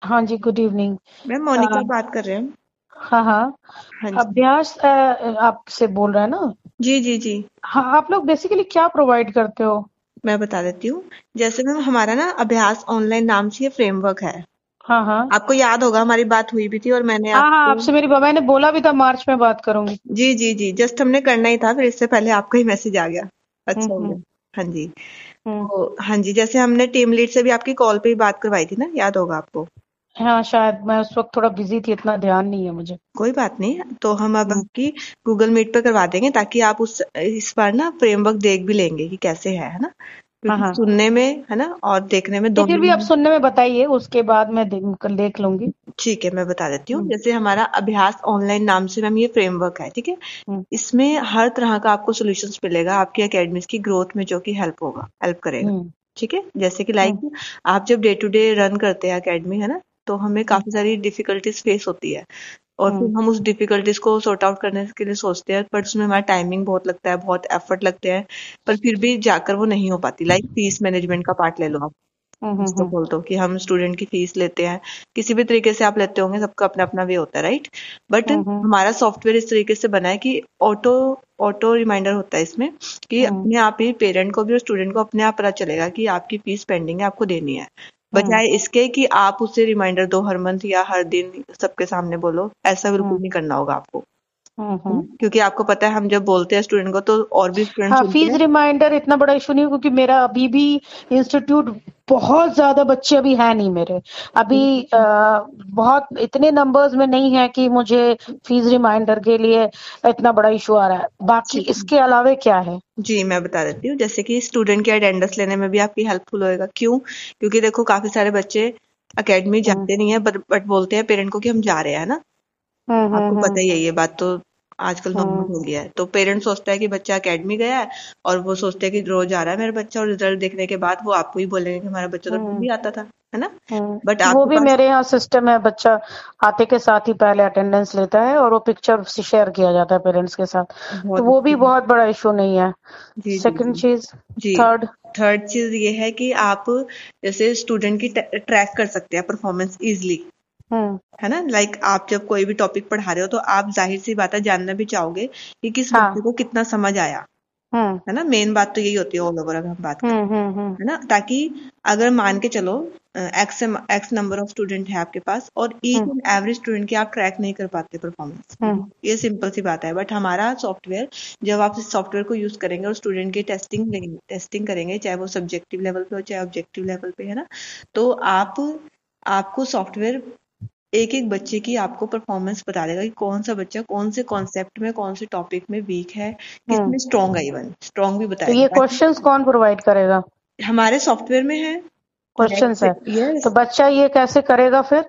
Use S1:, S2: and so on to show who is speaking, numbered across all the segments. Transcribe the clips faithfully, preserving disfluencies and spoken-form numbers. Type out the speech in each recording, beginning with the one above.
S1: हाँ जी, good evening.
S2: Ma'am
S1: uh,
S2: Monika बात कर रहे हैं।
S1: हाँ, हाँ।
S2: हाँ जी।
S1: अभ्यास अ, आपसे बोल रहे हैं ना?
S2: जी जी जी।
S1: हाँ, आप लोग बेसिकली क्या प्रोवाइड करते हो?
S2: मैं बता देती हूँ। जैसे मैम हमारा ना अभ्यास ऑनलाइन नाम से ये फ्रेमवर्क है।
S1: हाँ, हाँ।
S2: आपको याद होगा हमारी बात हुई भी थी और मैंने
S1: हाँ, हाँ,
S2: आपको।
S1: आपसे मेरी बाबा ने बोला भी था मार्च में बात करूंगी।
S2: जी जी जी, जस्ट हमने करना ही था, फिर इससे पहले आपका ही मैसेज आ गया।
S1: हम्म,
S2: अच्छा हो गया।
S1: हम्म,
S2: हाँ जी।
S1: हम्म।
S2: तो हाँ जी, जैसे हमने टीम लीड से भी आपकी कॉल पे ही बात करवाई थी ना, याद होगा आपको।
S1: हाँ, शायद मैं उस वक्त थोड़ा बिजी थी, इतना ध्यान नहीं है मुझे।
S2: कोई बात नहीं, तो हम अब
S1: हम्म।
S2: आपकी गूगल मीट पे करवा देंगे ताकि आप उस इस बार ना फ्रेमवर्क देख भी लेंगे कि कैसे है है ना।
S1: हाँ,
S2: क्योंकि
S1: हाँ।
S2: सुनने में है ना और देखने में
S1: नहीं, फिर
S2: दोनों
S1: भी आप
S2: में।
S1: सुनने में बताइए, उसके बाद मैं देख देख लूंगी।
S2: ठीक है, मैं बता देती हूँ।
S1: हम्म,
S2: जैसे हमारा अभ्यास ऑनलाइन नाम से मैम ये फ्रेमवर्क है, ठीक है।
S1: हम्म,
S2: इसमें हर तरह का आपको सॉल्यूशंस मिलेगा आपकी एकेडमिक्स की ग्रोथ में, जो कि हेल्प होगा, हेल्प करेगा।
S1: हम्म,
S2: ठीक है, जैसे कि
S1: हम्म,
S2: लाइक आप जब डे टू डे रन करते हैं एकेडमी, है ना, तो हमें
S1: हम्म,
S2: काफी सारी डिफिकल्टीज फेस होती है। और फिर
S1: हम्म,
S2: हम उस डिफिकल्टीज को सॉर्ट आउट करने के लिए सोचते हैं, बट उसमें हमारा टाइमिंग बहुत लगता है, बहुत एफर्ट लगते हैं। पर फिर भी जाकर वो नहीं हो पाती। लाइक फीस मैनेजमेंट का पार्ट ले लो आप।
S1: हम्म,
S2: तो
S1: हम्म,
S2: बोल दो कि हम स्टूडेंट की फीस लेते हैं। किसी भी तरीके से आप लेते होंगे, सबका अपना अपना वे होता है, राइट। बट
S1: हम्म, हम्म,
S2: हमारा सॉफ्टवेयर इस तरीके से बना है कि ऑटो ऑटो रिमाइंडर होता है इसमें, कि
S1: हम्म,
S2: अपने आप ही पेरेंट को भी और स्टूडेंट को अपने आप पता चलेगा कि आपकी फीस पेंडिंग है, आपको देनी है।
S1: हम्म,
S2: बजाय इसके कि आप उसे रिमाइंडर दो हर मंथ या हर दिन सबके सामने बोलो, ऐसा बिल्कुल
S1: हम्म,
S2: नहीं करना होगा आपको।
S1: हम्म,
S2: है
S1: हम्म।
S2: ना? क्योंकि आपको पता है हम जब बोलते हैं स्टूडेंट को तो और भी स्टूडेंट
S1: हाँ,
S2: सुनते
S1: फीस
S2: हैं।
S1: रिमाइंडर इतना बड़ा इशू नहीं है, क्योंकि मेरा अभी भी इंस्टीट्यूट बहुत ज्यादा बच्चे अभी है नहीं मेरे। अभी आ, बहुत इतने नंबर्स में नहीं है कि मुझे फीस रिमाइंडर के लिए इतना बड़ा इशू आ रहा है। बाकी
S2: ठीक है।
S1: इसके अलावे क्या है?
S2: जी, मैं बता देती हूँ। जैसे कि स्टूडेंट की अटेंडेंस लेने में भी आपकी हेल्पफुल होएगा। क्यों? क्योंकि देखो काफी सारे बच्चे अकेडमी
S1: हम्म,
S2: जाते नहीं है, बट बट बोलते हैं पेरेंट को कि हम जा रहे हैं ना।
S1: हम्म,
S2: आपको
S1: हम्म,
S2: पता
S1: हम्म,
S2: ही है, ये बात तो आजकल
S1: हम्म,
S2: नॉर्मल हो गया है। तो पेरेंट सोचता है कि बच्चा अकेडमी गया है, और वो सोचते हैं कि रोज आ रहा है मेरा बच्चा, और रिजल्ट देखने के बाद वो आपको ही बोलेंगे कि हमारा बच्चा तो
S1: हम्म,
S2: डेली आता था, है ना। But
S1: hmm. वो
S2: आपके
S1: भी
S2: पास।
S1: मेरे यहाँ सिस्टम है, बच्चा आते के साथ ही पहले अटेंडेंस लेता है और वो पिक्चर शेयर किया जाता है पेरेंट्स के साथ। तो
S2: बहुत
S1: वो भी
S2: अच्छी बात।
S1: बहुत बड़ा इशू नहीं है।
S2: जी जी
S1: सेकंड
S2: जी।
S1: चीज।
S2: जी।
S1: थर्ड।
S2: थर्ड चीज ये है कि आप जैसे स्टूडेंट की ट्रैक कर सकते हैं परफॉर्मेंस इजली।
S1: हम्म।
S2: है ना, लाइक आप जब कोई भी टॉपिक पढ़ा रहे हो तो आप जाहिर सी बात है जानना भी चाहोगे कि किस बच्चे
S1: हाँ।
S2: को कितना समझ आया।
S1: हम्म,
S2: है ना, मेन बात तो यही होती है ऑल ओवर अगर हम बात करें।
S1: हम्म, हम्म, हम्म,
S2: है ना, ताकि अगर मान के चलो X X number of student है आपके पास, और each
S1: hmm,
S2: and every student की आप ट्रैक नहीं कर पाते परफॉर्मेंस।
S1: हम्म,
S2: ये सिंपल सी बात है। बट हमारा सॉफ्टवेयर, जब आप इस सॉफ्टवेयर को यूज करेंगे और स्टूडेंट की टेस्टिंग लेंगे टेस्टिंग करेंगे, चाहे वो सब्जेक्टिव लेवल पे हो चाहे ऑब्जेक्टिव लेवल पे, है ना, तो आप आपको सॉफ्टवेयर एक एक बच्चे की आपको परफॉर्मेंस बता देगा कि कौन सा बच्चा कौन से कॉन्सेप्ट में, कौन से टॉपिक में वीक है, किस
S1: हम्म।
S2: में स्ट्रांग है, इवन स्ट्रांग भी
S1: तो
S2: बताएगा
S1: ये
S2: ताकि।
S1: क्वेश्चंस कौन प्रोवाइड करेगा?
S2: हमारे सॉफ्टवेयर में है।
S1: Questions
S2: next.
S1: है। तो
S2: यस।
S1: बच्चा ये कैसे करेगा फिर?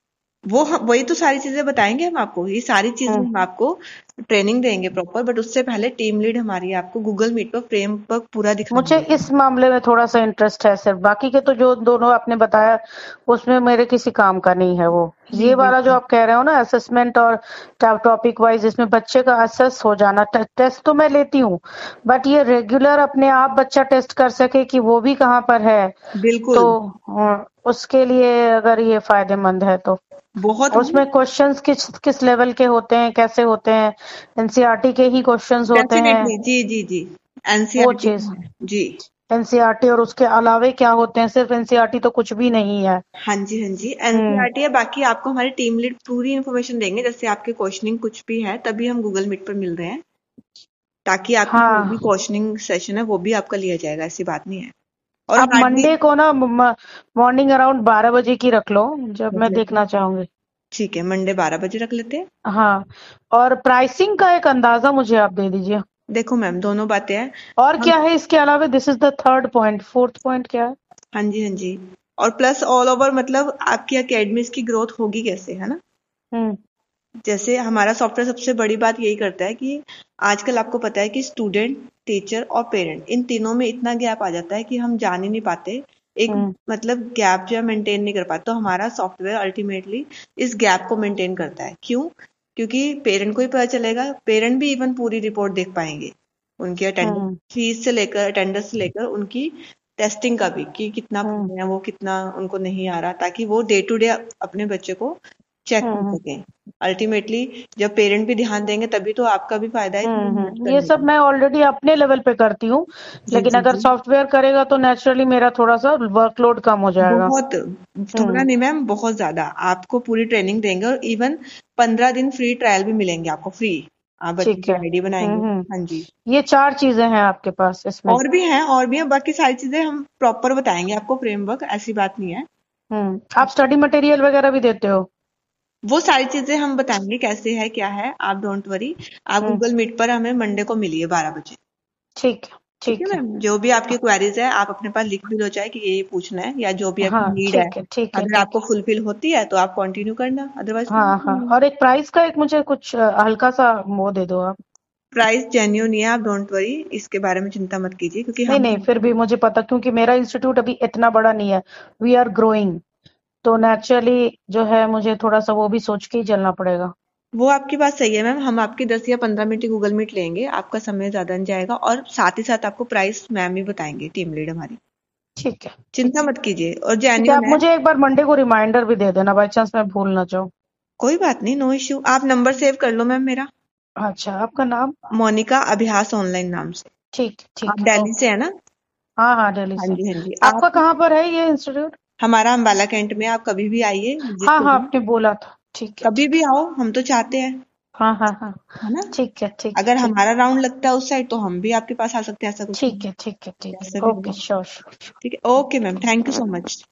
S2: वो हम- वही तो सारी चीजें बताएंगे हम आपको, ये सारी चीजें
S1: हम्म।
S2: हम आपको ट्रेनिंग देंगे प्रॉपर। बट उससे पहले टीम लीड हमारी आपको गूगल मीट पर फ्रेमवर्क पूरा
S1: मुझे
S2: दिखाएंगे।
S1: इस मामले में थोड़ा सा इंटरेस्ट है सिर्फ, बाकी के तो जो दोनों आपने बताया उसमें मेरे किसी काम का नहीं है वो।
S2: जी
S1: ये
S2: जी
S1: वाला जो
S2: जी।
S1: आप कह रहे हो ना, असेसमेंट और टॉपिक वाइज, इसमें बच्चे का असेस हो जाना, टे, टेस्ट तो मैं लेती हूँ, बट ये रेगुलर अपने आप बच्चा टेस्ट कर सके कि वो भी कहाँ पर है,
S2: बिल्कुल।
S1: तो अ, उसके लिए अगर ये फायदेमंद है तो।
S2: बहुत
S1: और
S2: हम।
S1: उसमें क्वेश्चंस किस किस लेवल के होते हैं, कैसे होते हैं? एनसीईआरटी के ही क्वेश्चंस होते हैं?
S2: डेफिनेटली, जी जी जी।
S1: वो
S2: एनसीईआरटी
S1: चीज,
S2: का है जी।
S1: एनसीईआरटी और उसके अलावे क्या होते हैं? सिर्फ एनसीईआरटी तो कुछ भी नहीं है।
S2: हाँ जी हाँ जी,
S1: हम्म।
S2: एनसीईआरटी है। बाकी आपको हमारी टीम लीड पूरी इन्फॉर्मेशन देंगे, जैसे आपके क्वेश्चनिंग कुछ भी है तभी हम गूगल मीट पर मिल रहे हैं, ताकि आपकी जो भी
S1: हाँ,
S2: क्वेश्चनिंग सेशन है वो भी आपका लिया जाएगा, ऐसी बात नहीं है। और
S1: आप
S2: हार्डली।
S1: मंडे को ना मॉर्निंग अराउंड बारह बजे की रख लो, जब
S2: रख
S1: मैं
S2: लेते हैं।
S1: देखना चाहूंगी।
S2: ठीक है, मंडे बारह बजे रख लेते हैं।
S1: हाँ। और प्राइसिंग का एक अंदाजा मुझे आप दे दीजिए।
S2: देखो मैम, दोनों बातें हैं।
S1: और
S2: हम।
S1: क्या है इसके अलावा? This is the third point, fourth point क्या है?
S2: हाँ जी हाँ जी। और प्लस ऑल ओवर मतलब आपकी एकेडमीज की ग्रोथ होगी कैसे, है ना।
S1: हम्म,
S2: जैसे हमारा सॉफ्टवेयर सबसे बड़ी बात यही करता है कि आजकल आपको पता है कि स्टूडेंट, टीचर और पेरेंट, इन तीनों में इतना गैप आ जाता है कि हम जान ही नहीं पाते। एक
S1: हम्म,
S2: मतलब गैप जो है मेंटेन नहीं कर पाते। तो हमारा सॉफ्टवेयर अल्टीमेटली इस गैप को मेंटेन करता है। क्यों? क्योंकि पेरेंट को ही पता चलेगा, पेरेंट भी इवन पूरी रिपोर्ट देख पाएंगे, उनकी अटेंडेंस
S1: हम्म,
S2: फीस से लेकर अटेंडेंस से लेकर उनकी टेस्टिंग का भी कि कितना
S1: हम्म
S2: पढ़ रहे हैं वो, कितना उनको नहीं आ रहा, ताकि वो डे टू डे अपने बच्चे को चेक कर
S1: हम्म
S2: सकें। अल्टीमेटली जब पेरेंट भी ध्यान देंगे तभी तो आपका भी फायदा है इसमें
S1: हम्म
S2: इन्वेस्ट
S1: हम्म, ये
S2: करने
S1: सब
S2: का।
S1: मैं ऑलरेडी अपने लेवल पे करती हूँ,
S2: जी
S1: लेकिन
S2: जी
S1: अगर
S2: जी।
S1: सॉफ्टवेयर करेगा तो नेचुरली मेरा थोड़ा सा वर्कलोड कम हो जाएगा।
S2: बहुत, थोड़ा
S1: हम्म।
S2: नहीं मैम, बहुत ज्यादा। आपको पूरी ट्रेनिंग देंगे और इवन पंद्रह दिन फ्री ट्रायल भी मिलेंगे आपको, फ्री। आप बच्चे
S1: ठीक
S2: की
S1: है।
S2: आईडी बनाएंगे।
S1: हम्म हम्म।
S2: हाँ जी।
S1: ये चार चीजें हैं आपके पास इसमें?
S2: और भी हैं, और भी हैं, बाकी सारी चीजें हम प्रॉपर बताएंगे आपको, फ्रेमवर्क, ऐसी बात नहीं है।
S1: हम्म। आप स्टडी मटेरियल वगैरह भी देते हो?
S2: वो सारी चीजें हम बताएंगे कैसे है क्या है, आप डोंट वरी। आप
S1: हम्म।
S2: गूगल मीट पर हमें मंडे को मिलिए बारह बजे।
S1: ठीक है।
S2: ठीक है
S1: ठीक है।
S2: मैम, जो भी आपकी क्वेरीज है आप अपने पास लिख भी लो, चाहे कि ये ये पूछना है, या जो भी आपकी
S1: हाँ
S2: नीड है।
S1: ठीक है ठीक है
S2: अगर
S1: ठीक
S2: आपको
S1: है।
S2: फुलफिल होती है तो आप कंटिन्यू करना, अदरवाइज
S1: हाँ हाँ, और एक प्राइस का एक मुझे कुछ अ, हल्का सा वो दे दो आप।
S2: प्राइस जेन्यून ही है, आप डोंट वरी, इसके बारे में चिंता मत कीजिए, क्योंकि
S1: नहीं
S2: हम
S1: नहीं, फिर भी मुझे पता, क्योंकि मेरा इंस्टीट्यूट अभी इतना बड़ा नहीं है, वी आर ग्रोइंग, तो नेचुरली जो है मुझे थोड़ा सा वो भी सोच के ही चलना पड़ेगा।
S2: वो आपकी बात सही है मैम, हम आपकी दस या पंद्रह मिनट की गूगल मीट लेंगे, आपका समय ज्यादा नहीं जाएगा, और साथ ही साथ आपको प्राइस मैम ही बताएंगे, टीम लीड हमारी।
S1: ठीक है ठीक
S2: चिंता
S1: है
S2: मत कीजिए, और
S1: ठीक है।
S2: जेन्यून
S1: आप
S2: है।
S1: मुझे एक बार मंडे को रिमाइंडर भी दे देना, बाई चांस मैं भूल ना जाऊँ।
S2: कोई बात नहीं, नो इश्यू। आप नंबर सेव कर लो मैम मेरा,
S1: अच्छा, आपका नाम?
S2: मोनिका अभ्यास ऑनलाइन नाम से।
S1: ठीक
S2: आप
S1: ठीक है,
S2: दिल्ली से
S1: ओके।
S2: है ना?
S1: हाँ हाँ, दिल्ली
S2: हाँ
S1: से।
S2: जी हाँ जी।
S1: आपका
S2: आप,
S1: कहाँ पर है ये इंस्टीट्यूट?
S2: हमारा अम्बाला कैंट में, आप कभी भी आइए, विजिट
S1: हाँ हाँ,
S2: करिए।
S1: आपने बोला था। ठीक है
S2: कभी
S1: ठीक
S2: भी
S1: है।
S2: आओ, हम तो चाहते हैं,
S1: हाँ हाँ हाँ।
S2: है ना?
S1: ठीक है ठीक है
S2: अगर
S1: ठीक है
S2: हमारा राउंड लगता है उस साइड तो हम भी आपके पास आ सकते हैं, ऐसा कुछ नहीं
S1: ठीक
S2: है।
S1: है ठीक है ठीक
S2: जैसा
S1: है,
S2: भी
S1: ओके,
S2: होगा।
S1: Sure sure.
S2: ठीक है, okay ma'am, thank you so much.